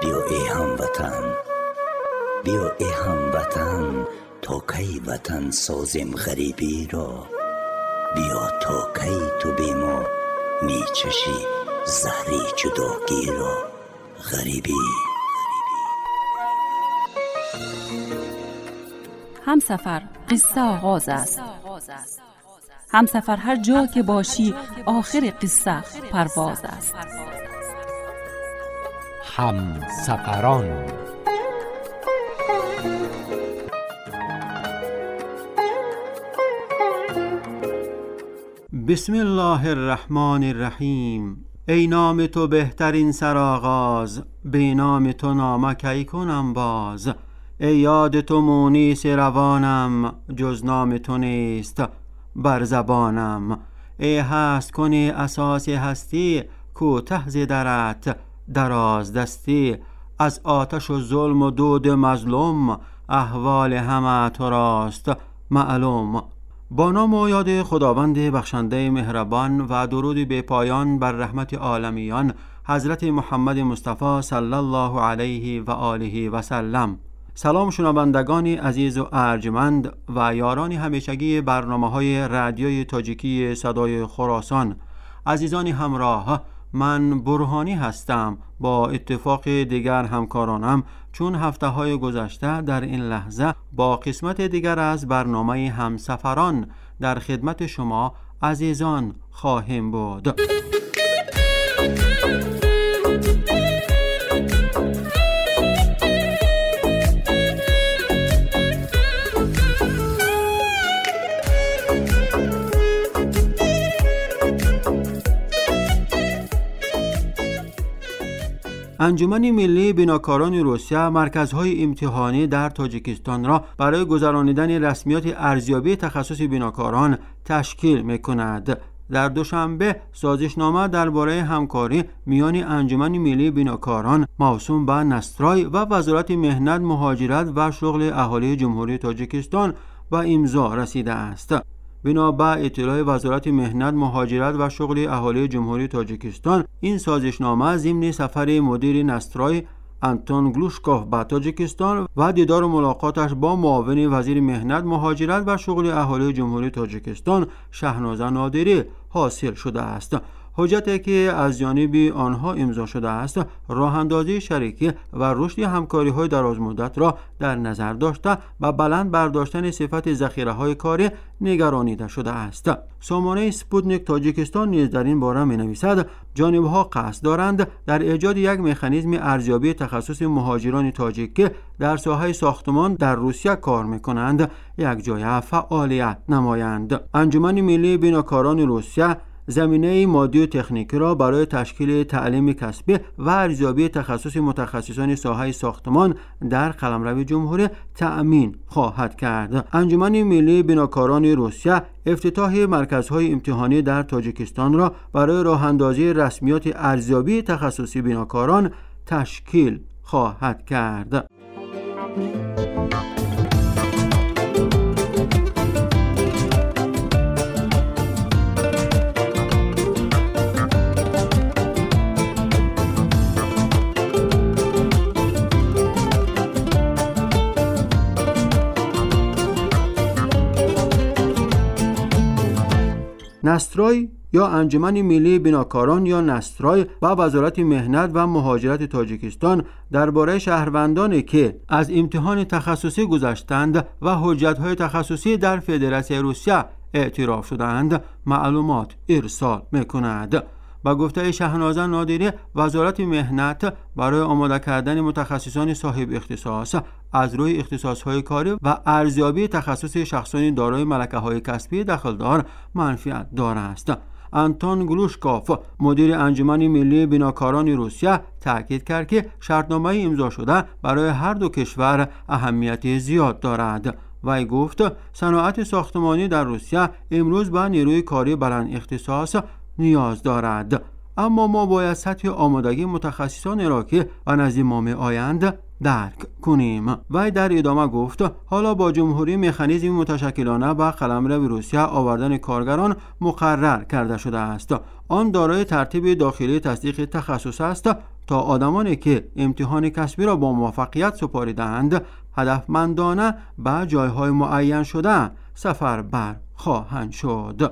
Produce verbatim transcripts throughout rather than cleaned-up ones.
بیا ای هموطن، بیا ای هموطن، تا کی وطن سازیم غریبی را. بیا تا کی تو بی ما می چشی زهری جداگی را. غریبی همسفر قصه آغاز است. همسفر هر جا که باشی آخر قصه پرواز است. همسفران. بسم الله الرحمن الرحیم. ای نام تو بهترین سرآغاز، به نام تو نامه کی کنم باز. ای یاد تو مونس روانم، جز نام تو نیست بر زبانم. ای هست کنی اساس هستی، کوته ز درت دراز دستی. از آتش و ظلم و دود مظلوم، احوال همه تو راست معلوم. با نام و یاد خداوند بخشنده مهربان و درود به پایان بر رحمت عالمیان حضرت محمد مصطفی صلی الله علیه و آله و سلم. سلام شنوندگان عزیز و ارجمند و یاران همیشگی برنامه‌های رادیوی تاجیکی صدای خراسان. عزیزان همراه، من برهانی هستم. با اتفاق دیگر همکارانم چون هفته‌های گذشته در این لحظه با قسمت دیگر از برنامه همسفران در خدمت شما عزیزان خواهیم بود. انجمن ملی بیناکاران روسیه مرکزهای امتحانی در تاجیکستان را برای گذرانیدن رسمیات ارزیابی تخصص بیناکاران تشکیل می‌کند. در دوشنبه سازشنامه درباره همکاری میان انجمن ملی بیناکاران موسوم به نسترای و وزارت مهنت، مهاجرت و شغل اهالی جمهوری تاجیکستان به امضا رسیده است. بنا به اطلاع وزارت مهنت، مهاجرت و شغل اهالی جمهوری تاجیکستان، این سازشنامه ضمن سفر مدیر نسترای آنتون گلوشکوف به تاجیکستان و دیدار و ملاقاتش با معاون وزیر مهنت، مهاجرت و شغل اهالی جمهوری تاجیکستان شهنازه نادری حاصل شده است. حجتی که از جانب آنها امضا شده است، راه‌اندازی شریکی و رشد همکاری‌های درازمدت را در نظر داشته و بلند برداشتن صفت ذخیره‌های کاری نگرانیده شده است. سامانه سپوتنیک تاجیکستان نیز در این باره می‌نویسد جانب‌ها قصد دارند در ایجاد یک مکانیزم ارزیابی تخصص مهاجران تاجیک که در ساحه ساختمان در روسیه کار می‌کنند یک جای فعالیت نمایند. انجمن ملی بیناکاران روسیه زمینه مادی و تکنیکی را برای تشکیل تعلیم کسبی و ارزیابی تخصص متخصصان ساحه ساختمان در قلمرو جمهوری تأمین خواهد کرد. انجمن ملی بیناکاران روسیه افتتاح مرکزهای امتحانی در تاجیکستان را برای راه‌اندازی رسمیات ارزیابی تخصصی بیناکاران تشکیل خواهد کرد. نسترای یا انجمن ملی بیناکاران یا نسترای و وزارت مهنت و مهاجرت تاجیکستان درباره شهروندانی که از امتحان تخصصی گذشتند و حجت‌های تخصصی در فدراسیون روسیه اعتراف شدند معلومات ارسال می‌کند. با گفته شهنازه نادری، وزارت مهنت برای آماده کردن متخصصان صاحب اختصاص از روی اختصاص‌های کاری و ارزیابی تخصص شخصانی دارای ملکه‌های کسبی دخلدار منفعت دار است. آنتون گلوشکوف، مدیر انجمن ملی بیناکاران روسیه، تاکید کرد که شرطنامه امضا شده برای هر دو کشور اهمیت زیاد دارد. وی گفت صنعت ساختمانی در روسیه امروز به نیروی کاری بلند اختصاص نیاز دارد. اما ما باید سطح آمادگی متخصصان را که به نزد ما می‌آیند درک کنیم. و در ادامه گفت حالا با جمهوری مکانیزم متشکلانه به قلمرو روسیه آوردن کارگران مقرر کرده شده است. آن دارای ترتیب داخلی تصدیق تخصص است تا آدمانی که امتحان کسبی را با موفقیت سپاریدند هدفمندانه به جایهای معین شده سفر بر خواهند شد.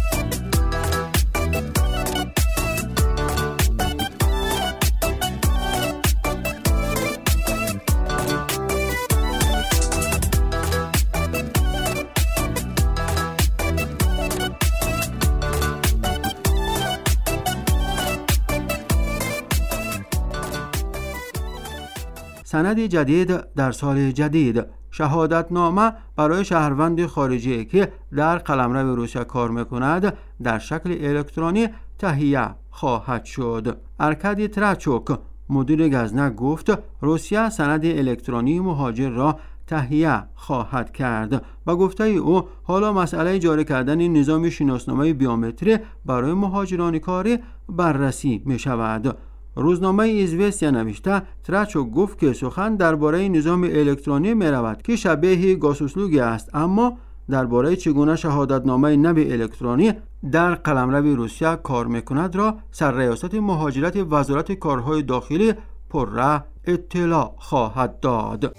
سند جدید در سال جدید. شهادتنامه برای شهروند خارجی که در قلمرو روسیه کار میکند در شکل الکترونی تهیه خواهد شد. ارکادی تراچوک مدیر گزنک گفت روسیه سند الکترونی مهاجر را تهیه خواهد کرد. با گفته او حالا مسئله جاری کردن نظام شناسنامه بیومتری برای مهاجران کاری بررسی می شود. روزنامه ایزوستیا نوشته تراچوک گفت که سخن درباره نظام الکترونی می رود که شبیه گاسوسلوگی است، اما درباره چگونه شهادتنامه نو الکترونی در قلمرو روسیه کار میکند را سرریاست مهاجرت وزارت کارهای داخلی پرره اطلاع خواهد داد.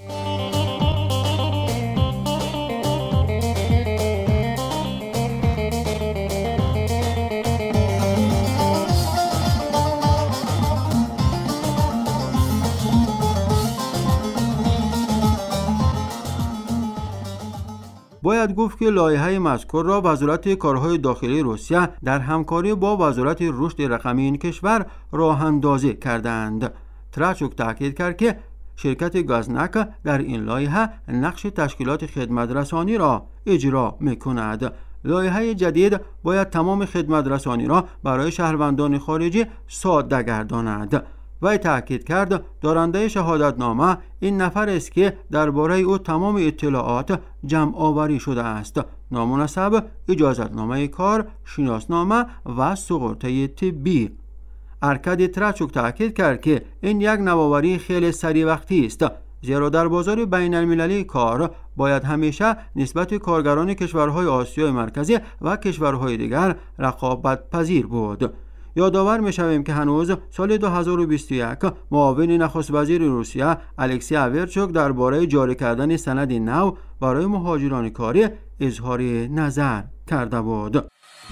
باید گفت که لایحه مذکور را وزارت کارهای داخلی روسیه در همکاری با وزارت رشد رقمی این کشور راه اندازی کردند. تراچوک تاکید کرد که شرکت گازنک در این لایحه نقش تشکیلات خدمت رسانی را اجرا می‌کند. لایحه جدید باید تمام خدمت رسانی را برای شهروندان خارجی ساده گرداند. وی تأکید کرد دارنده شهادتنامه این نفر است که درباره او تمام اطلاعات جمع آوری شده است: نامناسب، اجازتنامه کار، شناسنامه و سقراطه طبی. ارکادی تراچوک تأکید کرد که این یک نوآوری خیلی سریع وقتی است، زیرا در بازار بین المللی کار باید همیشه نسبت کارگران کشورهای آسیای مرکزی و کشورهای دیگر رقابت پذیر بود. یادآور می‌شویم که هنوز سال دو هزار و بیست و یک معاون نخست وزیر روسیه الکسی آورچوک درباره جاری کردن سند نو برای مهاجران کاری اظهار نظر کرده بود.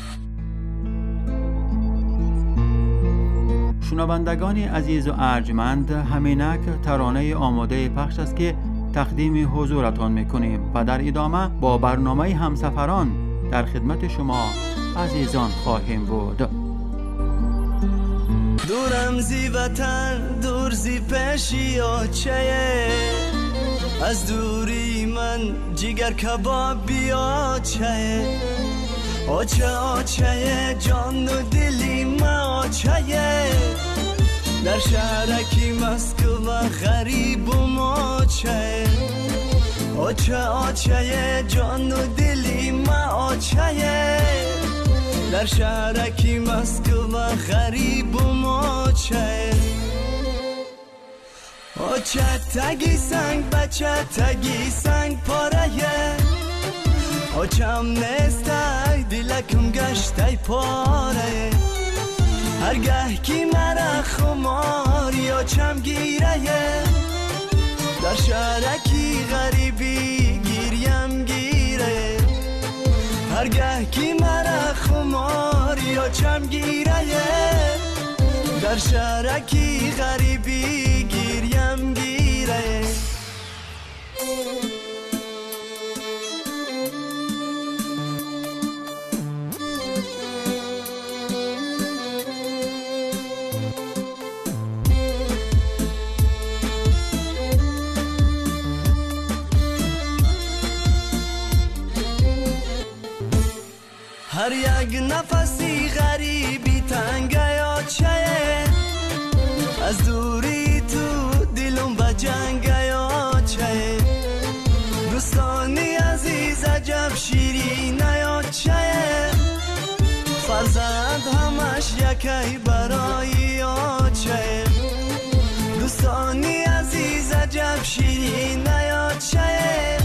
شنوندگان عزیز و ارجمند، همینک ترانه آماده پخش است که تقدیم حضورتان می‌کنیم و در ادامه با برنامه همسفران در خدمت شما عزیزان خواهیم بود. دورم زی وطن دور زی پیشی آچه، از دوری من جگر کباب بیاچه، آچه آچه جان و دلی ما آچه، در شهرکی مسکو و غریب و ماچه، آچه آچه جان و دلی ما آچه، در شهرکی مسکو و غریب و ماچه، آچه تگی سنگ بچه تگی سنگ پاره، آچم نیسته دلکم گشته پاره، هرگه کی مرا خماری آچم گیره، در شهرکی غریبی گیریم گیره، هرگه کی مرا خماری آچم گیره، در شهرکی غریبی گیریم گیره. هر یک نفسی غریبی تنگه آچه، از دوری تو دلم با جنگه آچه، دوستانی عزیز عجب شیرین آچه، فرزند همش یک یکی برای آچه دوستانی عزیز عجب شیرین نیاچه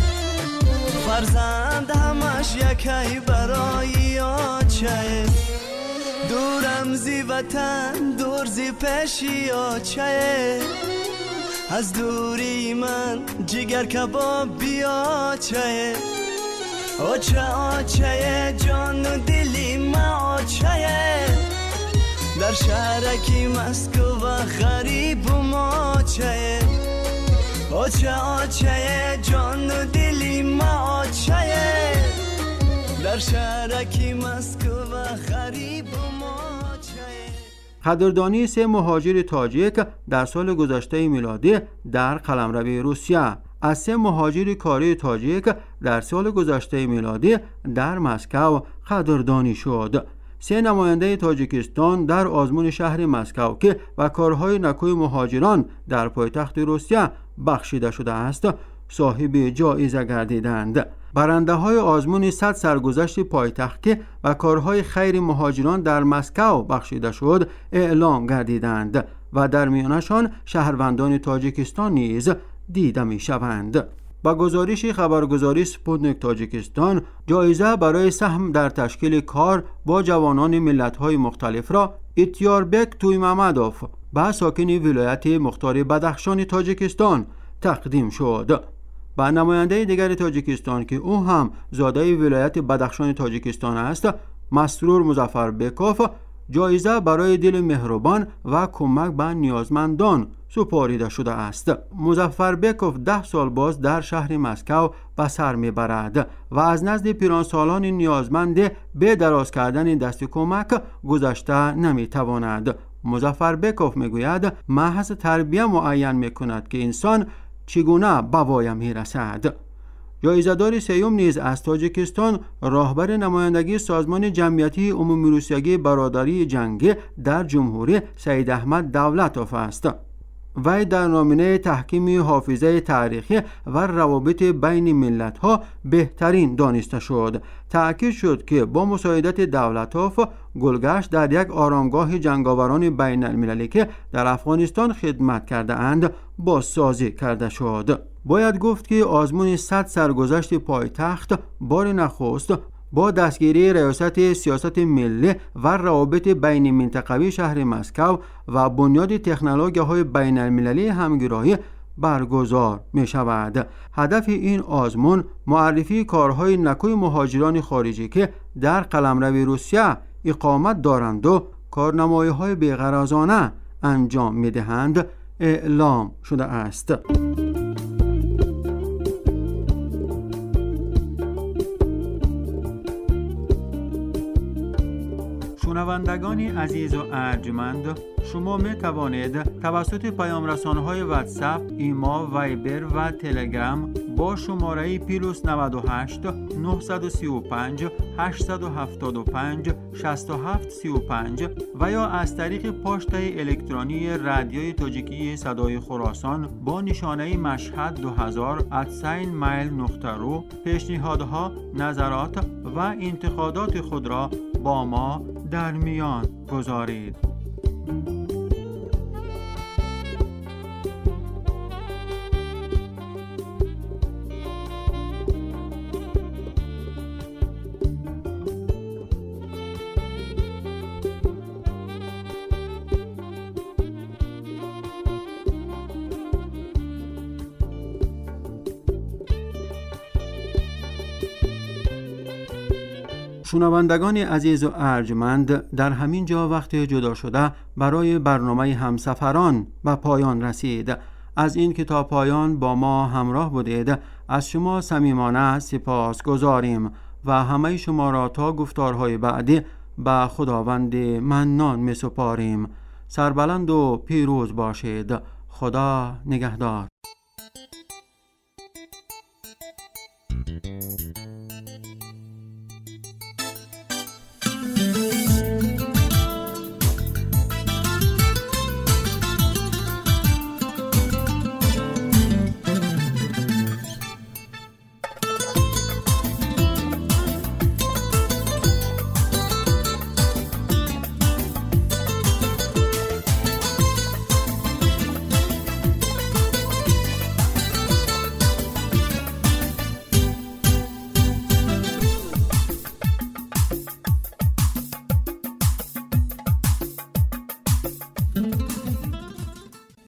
فرزند همش یکی برای آچه دورم زی وطن دور زی پیشی آچه از دوری من جگر کباب بیا چه آچه آچه جان و دلی ما آچه در شهرکی مسکو و غریب و ما چه آچه آچه جان و دلی ما آچه در شهرکی مسکو و غریب و ما چه. قدردانی سه مهاجر تاجیک در سال گذشته میلادی در قلمرو روسیه. از سه مهاجر کاری تاجیک در سال گذشته میلادی در مسکو قدردانی شد. سه نماینده تاجیکستان در آزمون شهر مسکو که و کارهای نکوی مهاجران در پایتخت روسیه بخشیده شده است صاحب جایزه گردیدند. برنده های آزمون صد سرگذشت پایتخت که و کارهای خیر مهاجران در مسکو بخشیده شد اعلام گردیدند و در میانشان شهروندان تاجیکستان نیز دیده می شوند. با گزارش خبرگزاری سپوتنیک تاجیکستان جایزه برای سهم در تشکیل کار با جوانان ملت‌های مختلف را ایتیاربک تویمامدوف با ساکن ولایت مختار بدخشان تاجیکستان تقدیم شد. با نماینده دیگر تاجیکستان که او هم زاده ولایت بدخشان تاجیکستان است مسرور مظفربکوف جایزه برای دل مهربان و کمک به نیازمندان سپاریده شده است. مظفربکوف ده سال باز در شهر مسکو به سر میبرد و از نزد پیرانسالان نیازمند به دراز کردن دست کمک گذشته نمیتواند. مظفربکوف میگوید محض تربیه معین میکند که انسان چگونه به وای میرسد. جایزه‌دار سیوم نیز از تاجیکستان راهبر نمایندگی سازمان جمعیتی عمومی روسیه برادری جنگی در جمهوری سید احمد دولتوف است. وی در نامه تحکیم حافظه تاریخی و روابط بین ملت‌ها بهترین دانسته شد. تأکید شد که با مساعدت دولتوف گلگشت در یک آرامگاه جنگاوران بین المللی که در افغانستان خدمت کرده اند بازسازی کرده شد. باید گفت که آزمون صد سرگذشت پایتخت بار نخست با دستگیری ریاست سیاست ملی و روابط بین منطقوی شهر مسکو و بنیاد تکنولوژی‌های بین المللی همگرایی برگزار می شود. هدف این آزمون معرفی کارهای نکوی مهاجران خارجی که در قلمرو روسیه اقامت دارند و کارنمایی‌های بی‌غرضانه انجام می دهند اعلام شده است. شنوندگان عزیز و ارجمند، شما می توانید توسط پیام رسانه‌های واتساپ، ایما، وایبر و تلگرام با شماره پلاس نود و هشت نه سه پنج هشت هفت پنج شش هفت سه پنج و یا از طریق پاشته الکترونی رادیوی تاجیکی صدای خراسان با نشانه مشهد دو هزار ات میل نقطه رو پیشنهادها، نظرات و انتقادات خود را با ما در میان گذارید. شنوندگان عزیز و ارجمند، در همین جا وقت جدا شده برای برنامه همسفران به پایان رسید. از این که تا پایان با ما همراه بودید از شما صمیمانه سپاس گذاریم و همه شما را تا گفتارهای بعدی به خداوند منان می سپاریم. سربلند و پیروز باشید. خدا نگهدار.